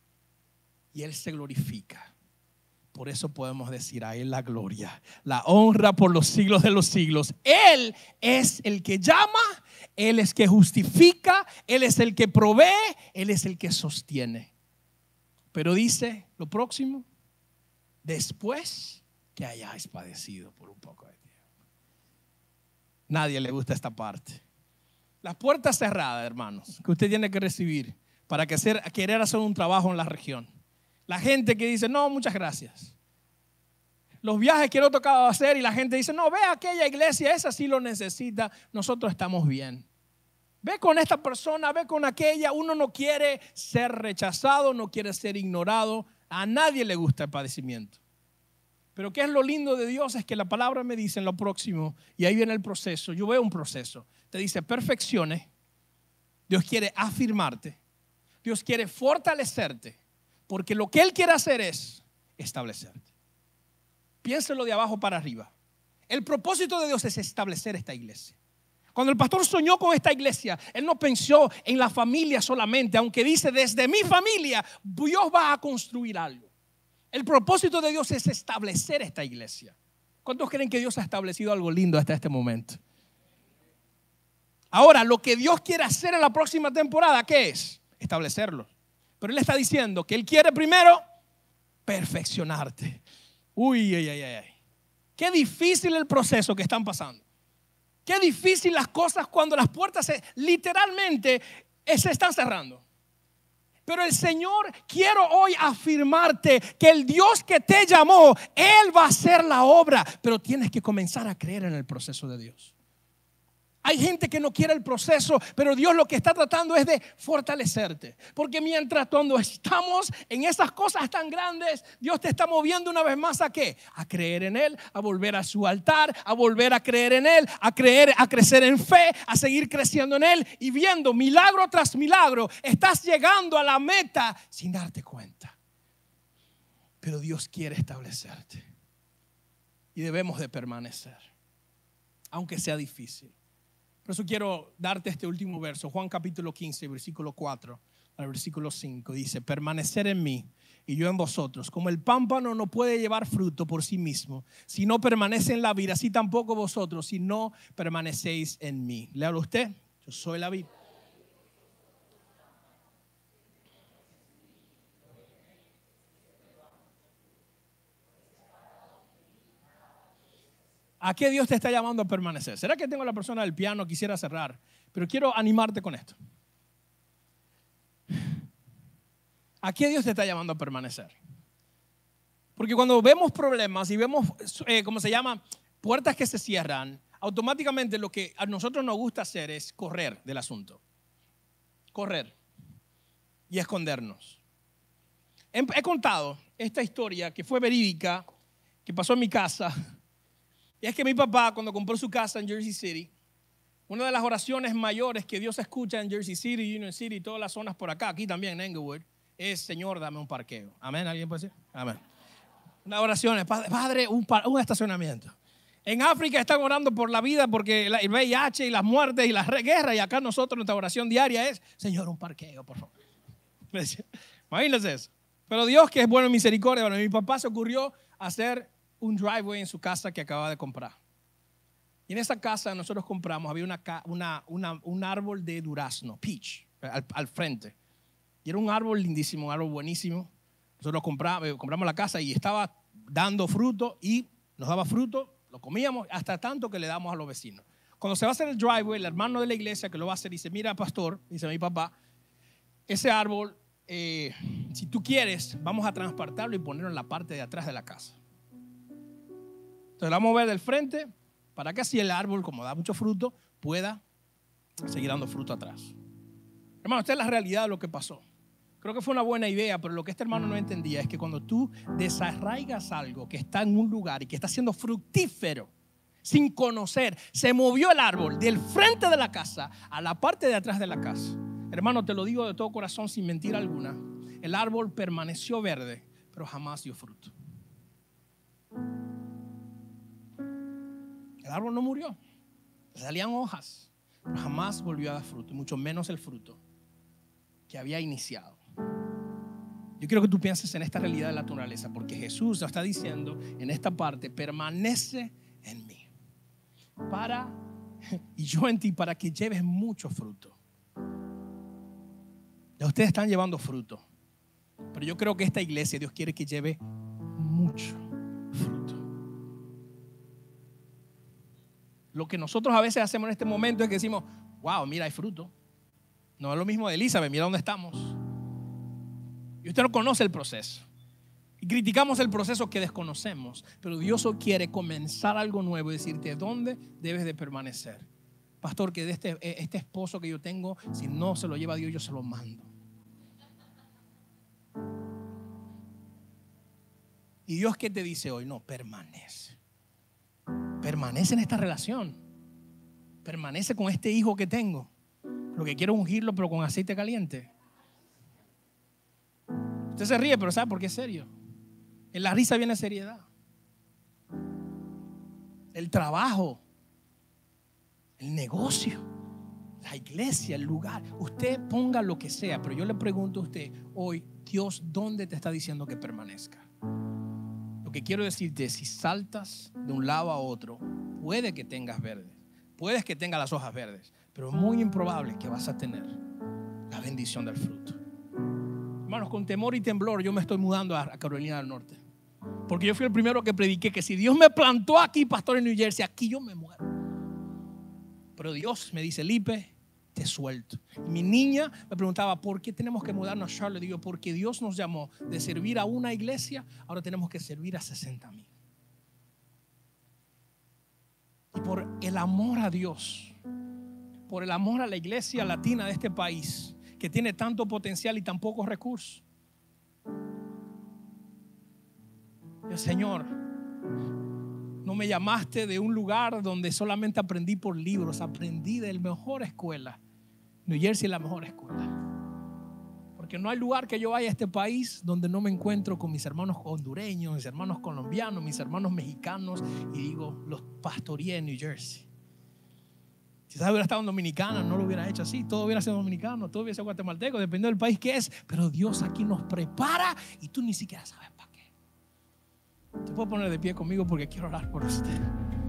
A: y Él se glorifica, por eso podemos decir a Él la gloria, la honra por los siglos de los siglos. Él es el que llama, Él es el que justifica, Él es el que provee, Él es el que sostiene. Pero dice lo próximo, después que hayáis padecido por un poco de tiempo. Nadie le gusta esta parte. Las puertas cerradas, hermanos, que usted tiene que recibir para que hacer, querer hacer un trabajo en la región. La gente que dice, no, muchas gracias. Los viajes que no tocaba hacer y la gente dice, no, ve a aquella iglesia, esa sí lo necesita, nosotros estamos bien. Ve con esta persona, ve con aquella. Uno no quiere ser rechazado, no quiere ser ignorado. A nadie le gusta el padecimiento. Pero qué es lo lindo de Dios es que la palabra me dice en lo próximo, y ahí viene el proceso. Yo veo un proceso. Te dice perfeccione. Dios quiere afirmarte. Dios quiere fortalecerte. Porque lo que Él quiere hacer es establecerte. Piénselo de abajo para arriba. El propósito de Dios es establecer esta iglesia. Cuando el pastor soñó con esta iglesia, él no pensó en la familia solamente, aunque dice, desde mi familia, Dios va a construir algo. El propósito de Dios es establecer esta iglesia. ¿Cuántos creen que Dios ha establecido algo lindo hasta este momento? Ahora, lo que Dios quiere hacer en la próxima temporada, ¿qué es? Establecerlo. Pero Él está diciendo que Él quiere primero perfeccionarte. Uy, ay, ay, ay. Qué difícil el proceso que están pasando. Qué difícil las cosas cuando las puertas se, literalmente se están cerrando. Pero el Señor, quiero hoy afirmarte que el Dios que te llamó, Él va a hacer la obra. Pero tienes que comenzar a creer en el proceso de Dios. Hay gente que no quiere el proceso, pero Dios lo que está tratando es de fortalecerte. Porque mientras cuando estamos en esas cosas tan grandes, Dios te está moviendo una vez más ¿a qué? A creer en Él, a volver a su altar, a volver a creer en Él, a creer, a crecer en fe, a seguir creciendo en Él y viendo milagro tras milagro. Estás llegando a la meta sin darte cuenta. Pero Dios quiere establecerte y debemos de permanecer, aunque sea difícil. Por eso quiero darte este último verso. Juan capítulo quince, versículo cuatro al versículo cinco. Dice, permanecer en mí y yo en vosotros. Como el pámpano no puede llevar fruto por sí mismo, si no permanece en la vid, así tampoco vosotros, si no permanecéis en mí. Léalo usted. Yo soy la vid. ¿A qué Dios te está llamando a permanecer? ¿Será que tengo a la persona del piano? Quisiera cerrar, pero quiero animarte con esto. ¿A qué Dios te está llamando a permanecer? Porque cuando vemos problemas y vemos, eh, ¿cómo se llama? Puertas que se cierran, automáticamente lo que a nosotros nos gusta hacer es correr del asunto. Correr y escondernos. He, he contado esta historia que fue verídica, que pasó en mi casa. Y es que mi papá, cuando compró su casa en Jersey City, una de las oraciones mayores que Dios escucha en Jersey City, Union City y todas las zonas por acá, aquí también en Englewood, es: Señor, dame un parqueo. Amén, ¿alguien puede decir? Amén. Una oración es: Padre, un, un estacionamiento. En África están orando por la vida porque el V I H y las muertes y las guerras, y acá nosotros nuestra oración diaria es: Señor, un parqueo, por favor. Imagínense eso. Pero Dios, que es bueno en misericordia, bueno, mi papá se ocurrió hacer un driveway en su casa que acaba de comprar. Y en esa casa nosotros compramos, había una, una, una, un árbol de durazno, peach, al, al frente. Y era un árbol lindísimo, un árbol buenísimo. Nosotros compramos, compramos la casa y estaba dando fruto y nos daba fruto, lo comíamos hasta tanto que le damos a los vecinos. Cuando se va a hacer el driveway, el hermano de la iglesia que lo va a hacer dice, mira, pastor, dice mi papá, ese árbol, eh, si tú quieres, vamos a transportarlo y ponerlo en la parte de atrás de la casa. Entonces lo vamos a mover del frente para que así el árbol, como da mucho fruto, pueda seguir dando fruto atrás. Hermano, esta es la realidad de lo que pasó. Creo que fue una buena idea, pero lo que este hermano no entendía es que cuando tú desarraigas algo que está en un lugar y que está siendo fructífero, sin conocer, se movió el árbol del frente de la casa a la parte de atrás de la casa. Hermano, te lo digo de todo corazón, sin mentira alguna. El árbol permaneció verde, pero jamás dio fruto. El árbol no murió. Salían hojas, pero jamás volvió a dar fruto, y mucho menos el fruto que había iniciado. Yo quiero que tú pienses en esta realidad de la naturaleza, porque Jesús nos está diciendo en esta parte, permanece en mí para y yo en ti, para que lleves mucho fruto. Ya ustedes están llevando fruto, pero yo creo que esta iglesia Dios quiere que lleve mucho fruto. Lo que nosotros a veces hacemos en este momento es que decimos, wow, mira, hay fruto. No es lo mismo de Elizabeth, mira dónde estamos. Y usted no conoce el proceso. Y criticamos el proceso que desconocemos. Pero Dios hoy quiere comenzar algo nuevo y decirte dónde debes de permanecer. Pastor, que de este, este esposo que yo tengo, si no se lo lleva a Dios, yo se lo mando. Y Dios, ¿qué te dice hoy? No, permanece. Permanece en esta relación. Permanece con este hijo que tengo. Lo que quiero es ungirlo, pero con aceite caliente. Usted se ríe, pero ¿sabe por qué es serio? En la risa viene seriedad. El trabajo, el negocio, la iglesia, el lugar. Usted ponga lo que sea, pero yo le pregunto a usted hoy, Dios, ¿dónde te está diciendo que permanezca? Lo que quiero decirte es, si saltas de un lado a otro, puede que tengas verdes, puedes que tengas las hojas verdes, pero es muy improbable que vas a tener la bendición del fruto. Hermanos, con temor y temblor yo me estoy mudando a Carolina del Norte, porque yo fui el primero que prediqué que si Dios me plantó aquí, pastor, en New Jersey, aquí yo me muero. Pero Dios me dice, Lipe, te suelto. Y mi niña me preguntaba, ¿por qué tenemos que mudarnos a Charlotte? Digo, porque Dios nos llamó de servir a una iglesia, ahora tenemos que servir a sesenta mil. Y por el amor a Dios, por el amor a la iglesia latina de este país, que tiene tanto potencial y tan pocos recursos. El Señor, no me llamaste de un lugar donde solamente aprendí por libros, aprendí de la mejor escuela. New Jersey es la mejor escuela. Porque no hay lugar que yo vaya a este país donde no me encuentro con mis hermanos hondureños, mis hermanos colombianos, mis hermanos mexicanos, y digo, los pastoreé en New Jersey. Si hubiera estado en Dominicana, no lo hubiera hecho así. Todo hubiera sido dominicano, todo hubiera sido guatemalteco, dependiendo del país que es. Pero Dios aquí nos prepara y tú ni siquiera sabes para qué. Te puedo poner de pie conmigo porque quiero orar por usted.